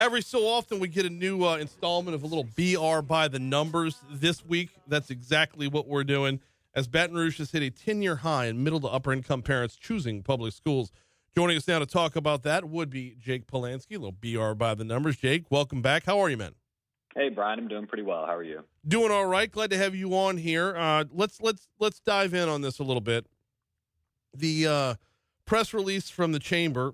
Every so often, we get a new installment of a little BR by the numbers. This week, that's exactly what we're doing, as Baton Rouge has hit a 10-year high in middle to upper income parents choosing public schools. Joining us now to talk about that would be Jake Polanski, a little BR by the numbers. Jake, welcome back. How are you, man? Hey, Brian, I'm doing pretty well. How are you? Doing all right. Glad to have you on here. Let's dive in on this a little bit. The press release from the chamber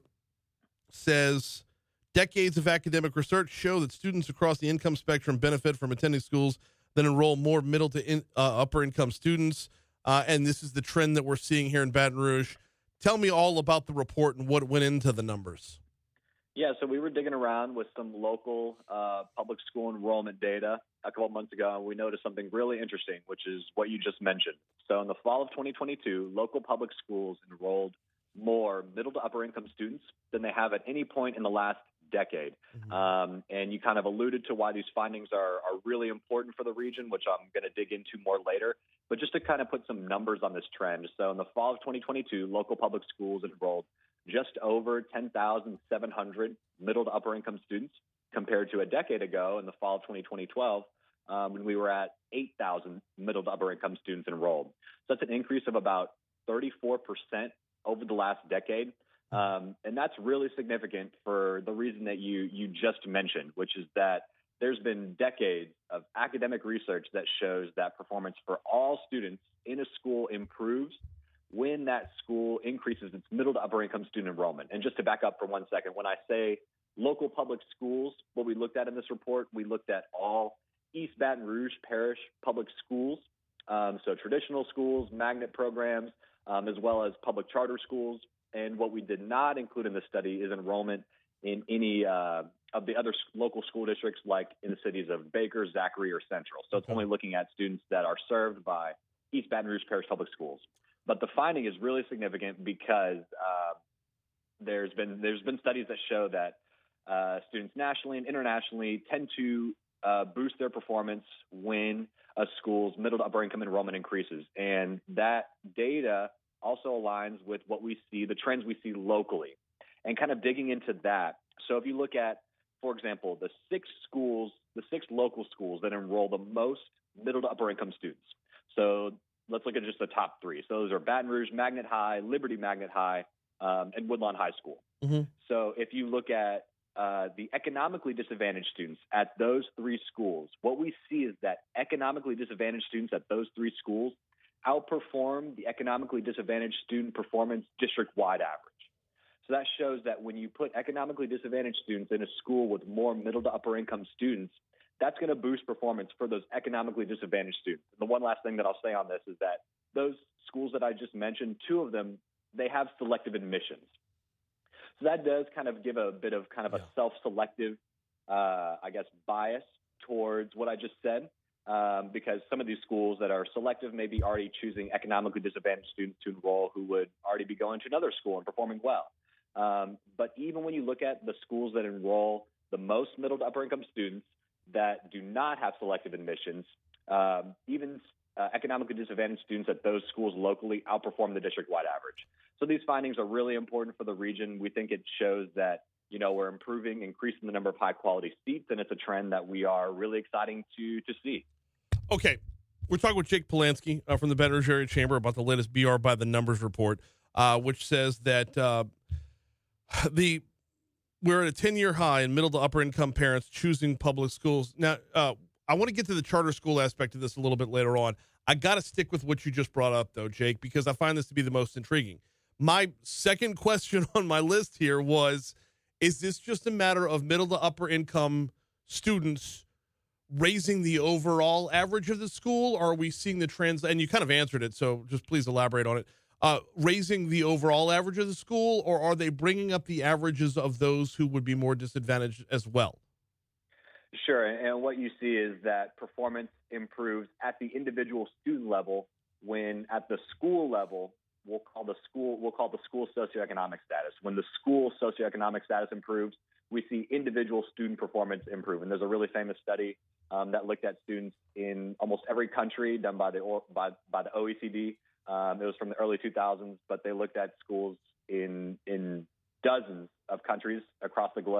says decades of academic research show that students across the income spectrum benefit from attending schools that enroll more middle to upper income students. And this is the trend that we're seeing here in Baton Rouge. Tell me all about the report and what went into the numbers. Yeah, so we were digging around with some local public school enrollment data a couple months ago, and we noticed something really interesting, which is what you just mentioned. So in the fall of 2022, local public schools enrolled more middle to upper income students than they have at any point in the last decade. Mm-hmm. And you kind of alluded to why these findings are really important for the region, which I'm going to dig into more later. But just to kind of put some numbers on this trend. So in the fall of 2022, local public schools enrolled just over 10,700 middle to upper income students compared to a decade ago in the fall of 2012, when we were at 8,000 middle to upper income students enrolled. So that's an increase of about 34% over the last decade. And that's really significant for the reason that you just mentioned, which is that there's been decades of academic research that shows that performance for all students in a school improves when that school increases its middle to upper income student enrollment. And just to back up for 1 second, when I say local public schools, what we looked at in this report, we looked at all East Baton Rouge Parish public schools, so traditional schools, magnet programs, as well as public charter schools. And what we did not include in the study is enrollment in any of the other local school districts, like in the cities of Baker, Zachary, or Central. So it's only looking at students that are served by East Baton Rouge Parish Public Schools. But the finding is really significant because there's been studies that show that students nationally and internationally tend to boost their performance when a school's middle to upper income enrollment increases. And that data also aligns with what we see, the trends we see locally. And kind of digging into that, so if you look at, for example, the six local schools that enroll the most middle to upper income students. So let's look at just the top three. So those are Baton Rouge Magnet High, Liberty Magnet High, and Woodlawn High School. Mm-hmm. So if you look at the economically disadvantaged students at those three schools, what we see is that economically disadvantaged students at those three schools outperform the economically disadvantaged student performance district-wide average. So that shows that when you put economically disadvantaged students in a school with more middle to upper income students, that's going to boost performance for those economically disadvantaged students. And the one last thing that I'll say on this is that those schools that I just mentioned, two of them, they have selective admissions. So that does kind of give a bit of kind of a self-selective, bias towards what I just said, because some of these schools that are selective may be already choosing economically disadvantaged students to enroll who would already be going to another school and performing well. But even when you look at the schools that enroll the most middle to upper income students that do not have selective admissions, even economically disadvantaged students at those schools locally outperform the district-wide average. So these findings are really important for the region. We think it shows that, we're increasing the number of high-quality seats, and it's a trend that we are really exciting to see. Okay. We're talking with Jake Polanski from the Baton Rouge Area Chamber about the latest BR by the Numbers report, which says that we're at a 10-year high in middle to upper income parents choosing public schools. Now, I want to get to the charter school aspect of this a little bit later on. I got to stick with what you just brought up, though, Jake, because I find this to be the most intriguing. My second question on my list here was, is this just a matter of middle to upper income students raising the overall average of the school, or are we seeing the trends? And you kind of answered it, so just please elaborate on it. Raising the overall average of the school, or are they bringing up the averages of those who would be more disadvantaged as well? Sure, and what you see is that performance improves at the individual student level when at the school level, we'll call the school socioeconomic status. When the school socioeconomic status improves, we see individual student performance improve. And there's a really famous study that looked at students in almost every country done by the OECD. It was from the early 2000s, but they looked at schools in dozens of countries across the globe.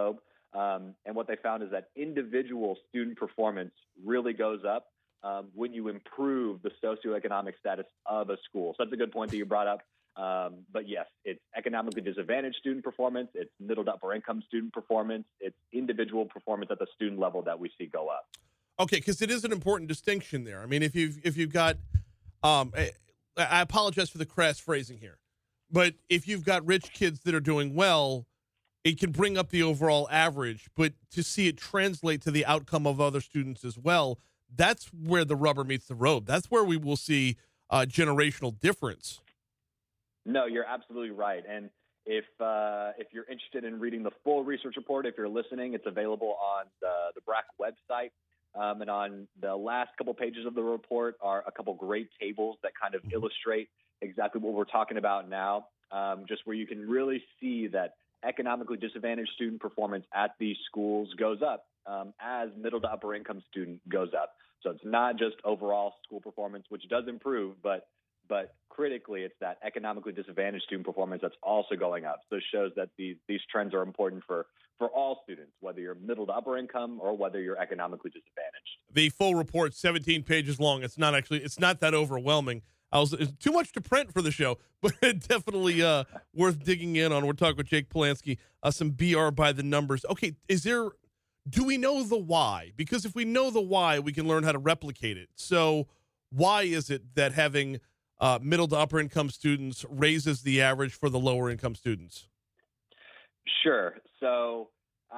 And what they found is that individual student performance really goes up when you improve the socioeconomic status of a school. So that's a good point that you brought up. But yes, it's economically disadvantaged student performance, it's middle to upper income student performance, it's individual performance at the student level that we see go up. Okay, because it is an important distinction there. I mean, if you've got, I apologize for the crass phrasing here, but if you've got rich kids that are doing well, it can bring up the overall average. But to see it translate to the outcome of other students as well, that's where the rubber meets the road. That's where we will see generational difference. No, you're absolutely right. And if you're interested in reading the full research report, if you're listening, it's available on the BRAC website. And on the last couple pages of the report are a couple great tables that kind of illustrate exactly what we're talking about now, just where you can really see that economically disadvantaged student performance at these schools goes up as middle to upper income student goes up. So it's not just overall school performance, which does improve, but critically, it's that economically disadvantaged student performance that's also going up. So it shows that these trends are important for all students, whether you're middle to upper income or whether you're economically disadvantaged. The full report, 17 pages long. It's not that overwhelming. It's too much to print for the show, but definitely worth digging in on. We're talking with Jake Polansky, some BR by the numbers. Okay, do we know the why? Because if we know the why, we can learn how to replicate it. So why is it that having middle to upper income students raises the average for the lower income students? Sure. So,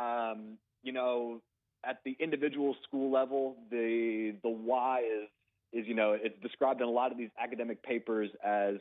at the individual school level, the why is it's described in a lot of these academic papers as,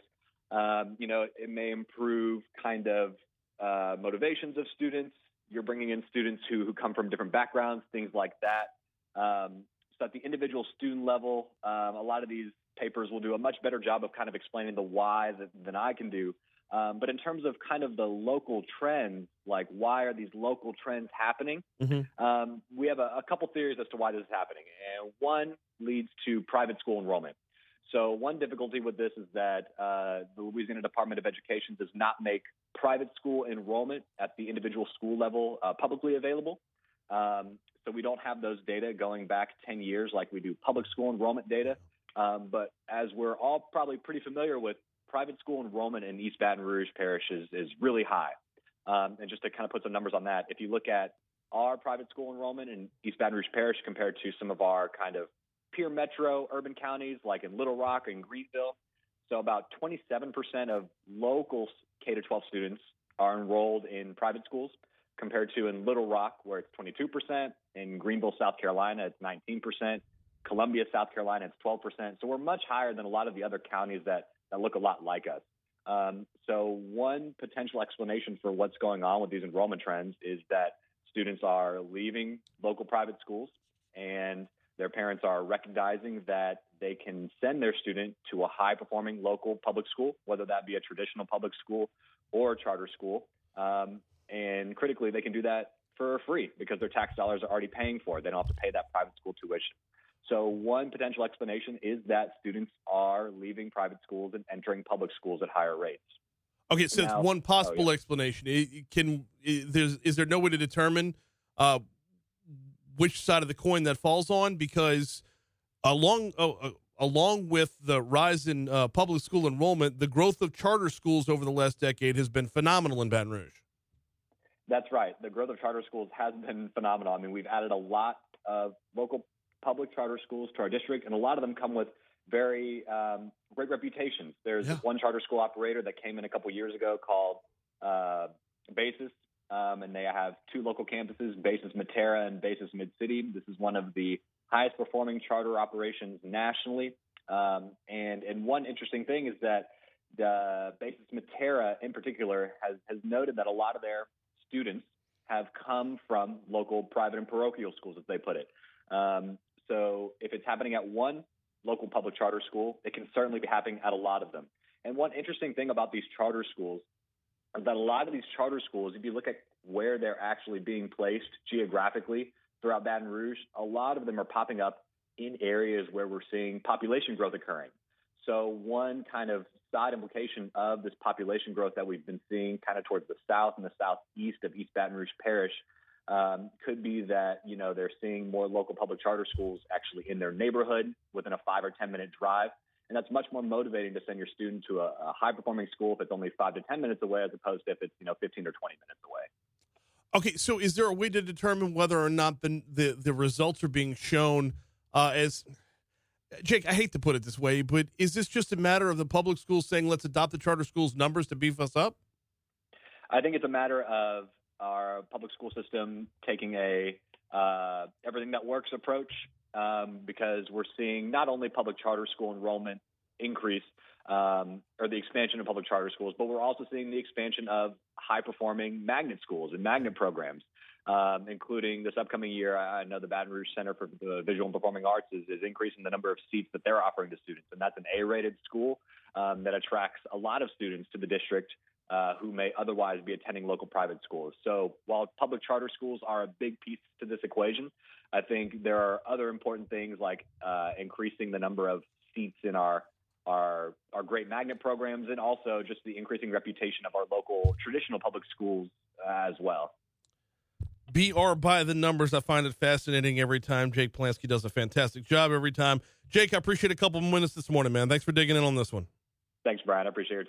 it may improve kind of motivations of students. You're bringing in students who come from different backgrounds, things like that. So at the individual student level, a lot of these papers will do a much better job of kind of explaining the why than I can do. But in terms of kind of the local trends, like why are these local trends happening? Mm-hmm. We have a couple theories as to why this is happening. And one leads to private school enrollment. So one difficulty with this is that the Louisiana Department of Education does not make private school enrollment at the individual school level publicly available. So we don't have those data going back 10 years like we do public school enrollment data. But as we're all probably pretty familiar with, private school enrollment in East Baton Rouge Parish is really high. And just to kind of put some numbers on that, if you look at our private school enrollment in East Baton Rouge Parish compared to some of our kind of peer metro urban counties like in Little Rock and Greenville, so about 27% of local K-12 students are enrolled in private schools compared to in Little Rock, where it's 22%, in Greenville, South Carolina, it's 19%, Columbia, South Carolina, it's 12%. So we're much higher than a lot of the other counties that look a lot like us. So one potential explanation for what's going on with these enrollment trends is that students are leaving local private schools and their parents are recognizing that they can send their student to a high-performing local public school, whether that be a traditional public school or a charter school. And critically, they can do that for free because their tax dollars are already paying for it. They don't have to pay that private school tuition. So one potential explanation is that students are leaving private schools and entering public schools at higher rates. Okay, so it's one possible explanation. Is there no way to determine which side of the coin that falls on? Because along with the rise in public school enrollment, the growth of charter schools over the last decade has been phenomenal in Baton Rouge. That's right. The growth of charter schools has been phenomenal. I mean, we've added a lot of local public charter schools to our district, and a lot of them come with very great reputations. There's one charter school operator that came in a couple years ago called Basis, and they have two local campuses, Basis Matera and Basis Mid-City. This is one of the highest performing charter operations nationally. And one interesting thing is that the Basis Matera in particular has noted that a lot of their students have come from local private and parochial schools, as they put it. So if it's happening at one local public charter school, it can certainly be happening at a lot of them. And one interesting thing about these charter schools is that a lot of these charter schools, if you look at where they're actually being placed geographically throughout Baton Rouge, a lot of them are popping up in areas where we're seeing population growth occurring. So one kind of side implication of this population growth that we've been seeing kind of towards the south and the southeast of East Baton Rouge Parish Could be that, they're seeing more local public charter schools actually in their neighborhood within a 5 or 10 minute drive. And that's much more motivating to send your student to a high performing school if it's only 5 to 10 minutes away, as opposed to if it's, 15 or 20 minutes away. Okay, so is there a way to determine whether or not the results are being shown as Jake? I hate to put it this way, but is this just a matter of the public schools saying let's adopt the charter schools' numbers to beef us up? I think it's a matter of our public school system taking a everything that works approach, because we're seeing not only public charter school enrollment increase, or the expansion of public charter schools, but we're also seeing the expansion of high-performing magnet schools and magnet programs, including this upcoming year. I know the Baton Rouge Center for the Visual and Performing Arts is increasing the number of seats that they're offering to students, and that's an A-rated school that attracts a lot of students to the district who may otherwise be attending local private schools. So while public charter schools are a big piece to this equation, I think there are other important things like increasing the number of seats in our great magnet programs, and also just the increasing reputation of our local traditional public schools as well. BR by the numbers. I find it fascinating every time. Jake Polansky does a fantastic job every time. Jake, I appreciate a couple of minutes this morning, man. Thanks for digging in on this one. Thanks, Brian. I appreciate your time.